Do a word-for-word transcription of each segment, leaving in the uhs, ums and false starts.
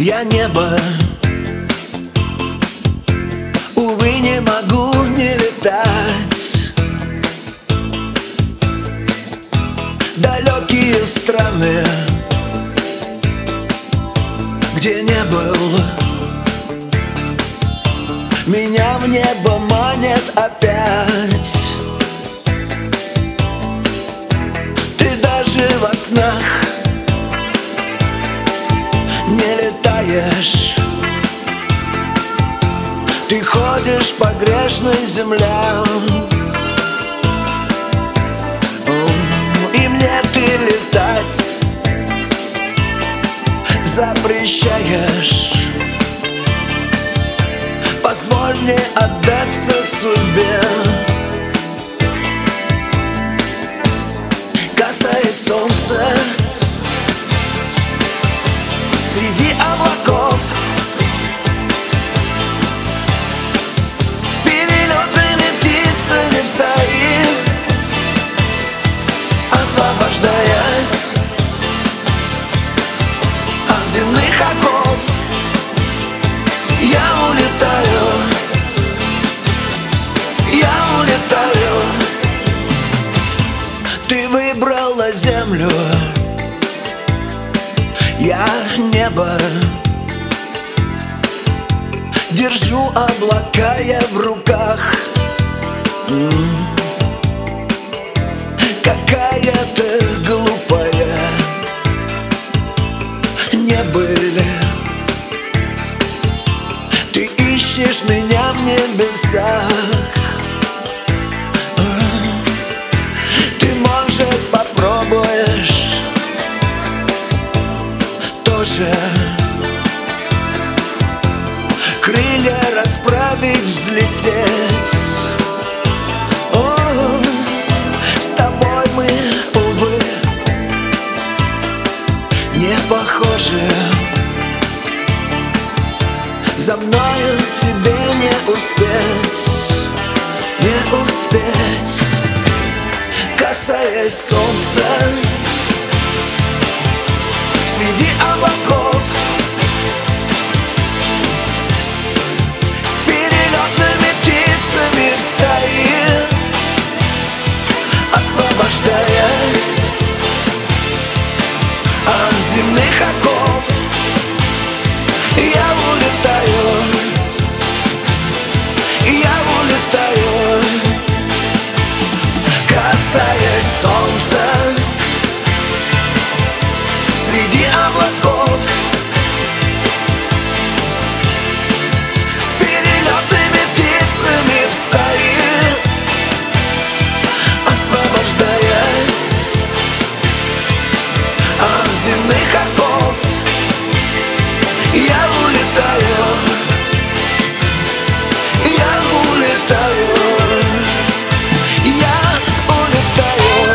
Я небо, увы, не могу не летать. Далекие страны, где не был, меня в небо манят опять. Ты даже во снах не летаешь. Ты ходишь по грешной земле, и мне ты летать запрещаешь. Позволь мне отдаться судьбе, касаясь солнца среди облаков, с перелетными птицами в стаи, освобождаясь от земных оков. Я улетаю, я улетаю. Ты выбрала землю, я небо. Держу облака я в руках. М-м. Какая ты глупая, не были. Ты ищешь меня в небесах. Ты, может, попробуешь тоже крылья расправить, взлететь. О, с тобой мы, увы, не похожи. За мною тебе не успеть, не успеть. Касаясь солнца среди облаков, с перелетными птицами в стаи, освобождаясь от земных оков. Я улетаю, я улетаю, касаясь солнца среди облаков, с перелетными птицами в стаи, освобождаясь от земных оков. Я улетаю, я улетаю, я улетаю.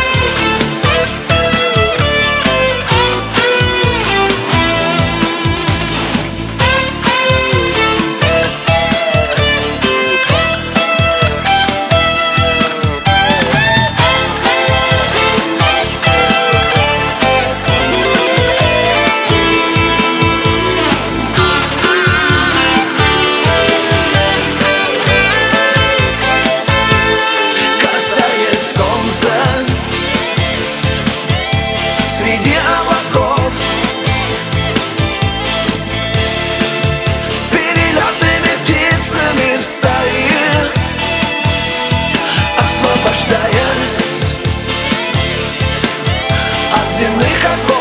Среди облаков, с перелетными птицами в стаи, освобождаясь от земных оков.